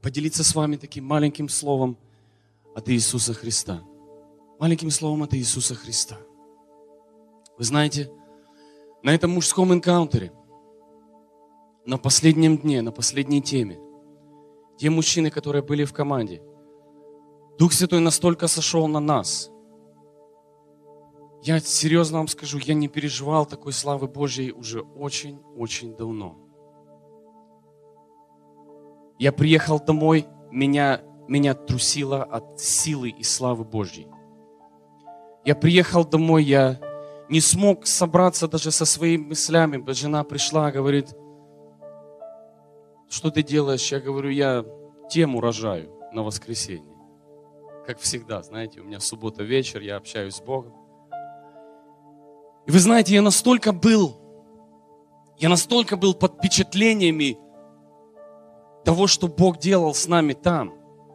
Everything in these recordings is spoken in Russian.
поделиться с вами таким маленьким словом от Иисуса Христа. Маленьким словом от Иисуса Христа. Вы знаете, на этом мужском энкаунтере, на последнем дне, на последней теме, те мужчины, которые были в команде, Дух Святой настолько сошел на нас. Я серьезно вам скажу, я не переживал такой славы Божьей уже очень-очень давно. Я приехал домой, меня трусило от силы и славы Божьей. Я приехал домой, я не смог собраться даже со своими мыслями. Жена пришла, говорит: что ты делаешь? Я говорю: я тему рожаю на воскресенье. Как всегда, знаете, у меня суббота вечер, я общаюсь с Богом. И вы знаете, я настолько был под впечатлениями того, что Бог делал с нами там,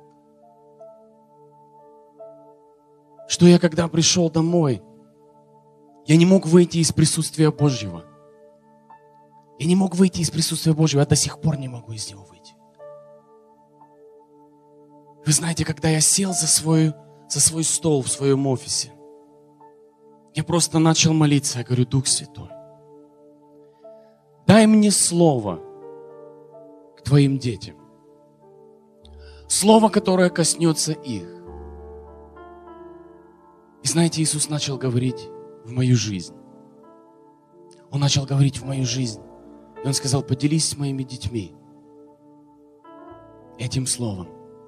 что я, когда пришел домой, я не мог выйти из присутствия Божьего. Я не мог выйти из присутствия Божьего, я до сих пор не могу из него выйти. Вы знаете, когда я сел за свой стол в своем офисе, я просто начал молиться. Я говорю: Дух Святой, дай мне слово к Твоим детям. Слово, которое коснется их. И знаете, Иисус начал говорить в мою жизнь. Он начал говорить в мою жизнь. И Он сказал: поделись с моими детьми этим словом.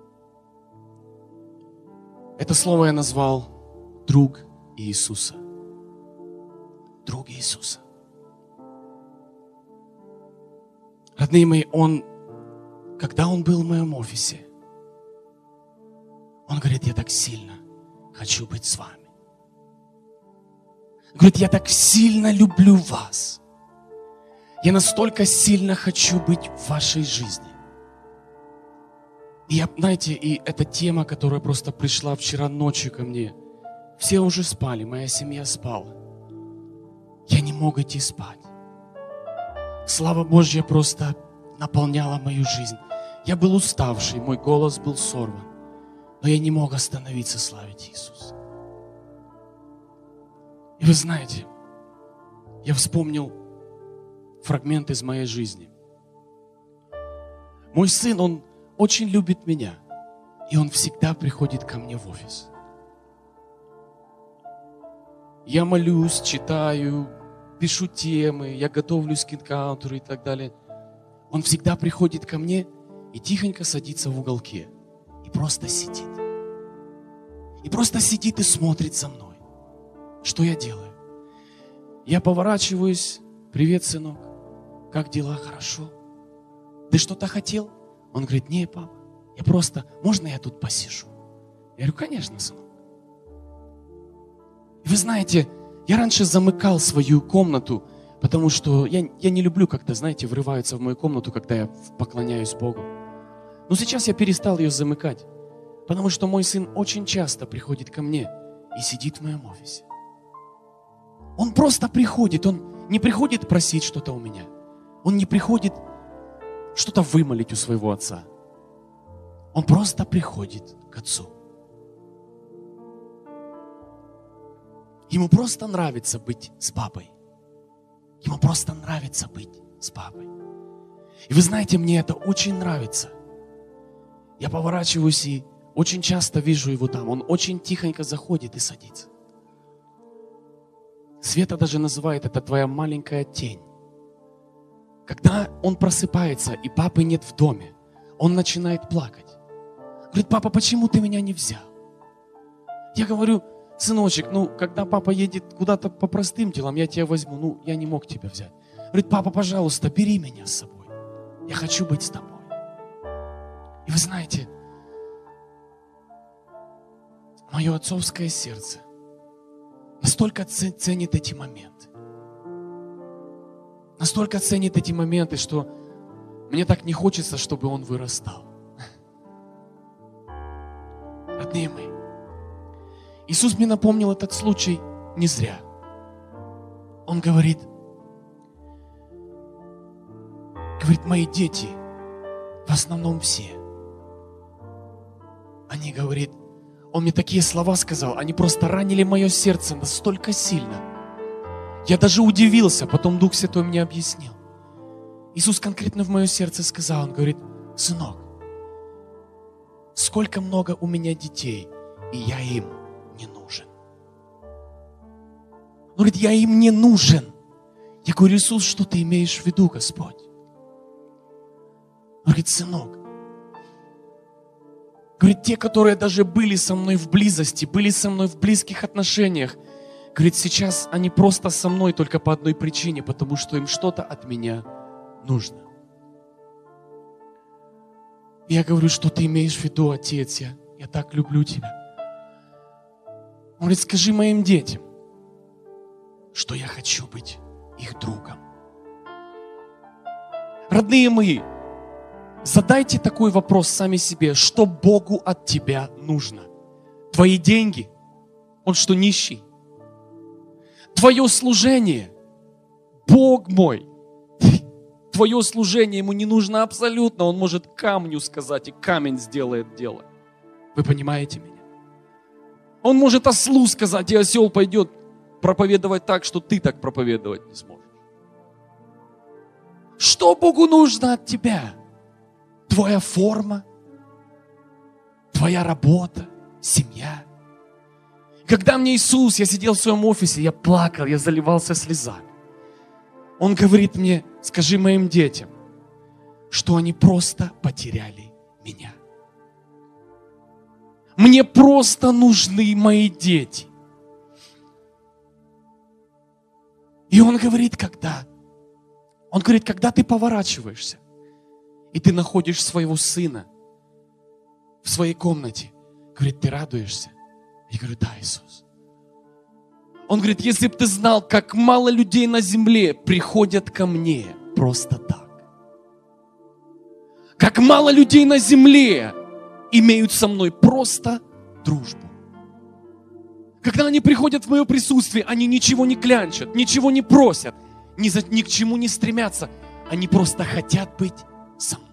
Это слово я назвал друг Иисуса. Друг Иисуса. Родные мои, когда Он был в моем офисе, Он говорит: я так сильно хочу быть с вами. Говорит: я так сильно люблю вас. Я настолько сильно хочу быть в вашей жизни. И знаете, и эта тема, которая просто пришла вчера ночью ко мне. Все уже спали, моя семья спала. Я не мог идти спать. Слава Божья просто наполняла мою жизнь. Я был уставший, мой голос был сорван. Но я не мог остановиться славить Иисуса. И вы знаете, я вспомнил фрагмент из моей жизни. Мой сын, он очень любит меня. И он всегда приходит ко мне в офис. Я молюсь, читаю, пишу темы, я готовлюсь к энкаунтеру и так далее. Он всегда приходит ко мне и тихонько садится в уголке. И просто сидит. И просто сидит и смотрит за мной. Что я делаю? Я поворачиваюсь: привет, сынок, как дела? Хорошо. Ты что-то хотел? Он говорит: не, папа, я просто, можно я тут посижу? Я говорю: конечно, сынок. И вы знаете, я раньше замыкал свою комнату, потому что я не люблю, когда, знаете, врываются в мою комнату, когда я поклоняюсь Богу. Но сейчас я перестал ее замыкать, потому что мой сын очень часто приходит ко мне и сидит в моем офисе. Он просто приходит, он не приходит просить что-то у меня. Он не приходит что-то вымолить у своего отца. Он просто приходит к отцу. Ему просто нравится быть с папой. Ему просто нравится быть с папой. И вы знаете, мне это очень нравится. Я поворачиваюсь и очень часто вижу его там. Он очень тихонько заходит и садится. Света даже называет это твоя маленькая тень. Когда он просыпается и папы нет в доме, он начинает плакать. Говорит: папа, почему ты меня не взял? Я говорю: сыночек, когда папа едет куда-то по простым делам, я тебя возьму. Я не мог тебя взять. Говорит: папа, пожалуйста, бери меня с собой. Я хочу быть с тобой. И вы знаете, мое отцовское сердце настолько ценит эти моменты. Настолько ценит эти моменты, что мне так не хочется, чтобы он вырастал. Родные мои, Иисус мне напомнил этот случай не зря. Он говорит: мои дети, в основном все, они, говорит, он мне такие слова сказал, они просто ранили мое сердце настолько сильно. Я даже удивился, потом Дух Святой мне объяснил. Иисус конкретно в мое сердце сказал, Он говорит, сынок, сколько много у меня детей, и я им не нужен. Он говорит, я им не нужен. Я говорю, Иисус, что ты имеешь в виду, Господь? Он говорит, сынок, говорит, те, которые даже были со мной в близости, были со мной в близких отношениях, говорит, сейчас они просто со мной только по одной причине, потому что им что-то от меня нужно. Я говорю, что ты имеешь в виду, Отец, я так люблю тебя. Он говорит, скажи моим детям, что я хочу быть их другом. Родные мои, задайте такой вопрос сами себе, что Богу от тебя нужно? Твои деньги? Он что, нищий? Твое служение? Бог мой! Твое служение ему не нужно абсолютно. Он может камню сказать, и камень сделает дело. Вы понимаете меня? Он может ослу сказать, и осел пойдет проповедовать так, что ты так проповедовать не сможешь. Что Богу нужно от тебя? Твоя форма, твоя работа, семья. Когда мне Иисус, я сидел в своем офисе, я плакал, я заливался слезами. Он говорит мне, скажи моим детям, что они просто потеряли меня. Мне просто нужны мои дети. И он говорит, когда? Он говорит, когда ты поворачиваешься, и ты находишь своего сына в своей комнате, говорит, ты радуешься? Я говорю, да, Иисус. Он говорит, если бы ты знал, как мало людей на земле приходят ко мне просто так. Как мало людей на земле имеют со мной просто дружбу. Когда они приходят в мое присутствие, они ничего не клянчат, ничего не просят, ни к чему не стремятся. Они просто хотят быть со мной.